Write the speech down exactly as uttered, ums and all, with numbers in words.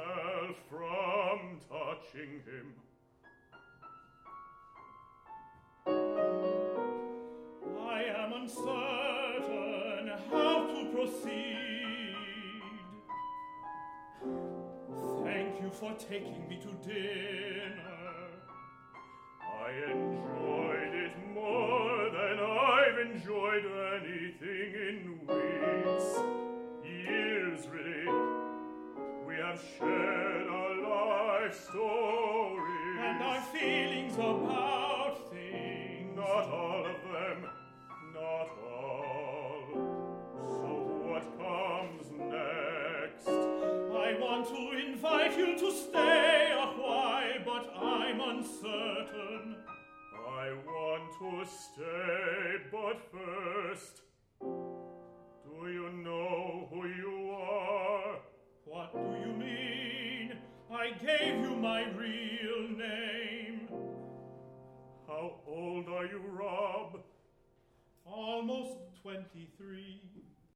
myself from touching him. I am uncertain how to proceed. Thank you for taking me to dinner. I enjoyed it more than I've enjoyed anything in weeks, years really. We have shared our life stories and our feelings about things. Not all of them, not all. So what comes next? I want to invite you to stay a while, but I'm uncertain. I want to stay, but first, do you know who you are? What do you mean? I gave you my real name. How old are you, Rob? Almost twenty-three.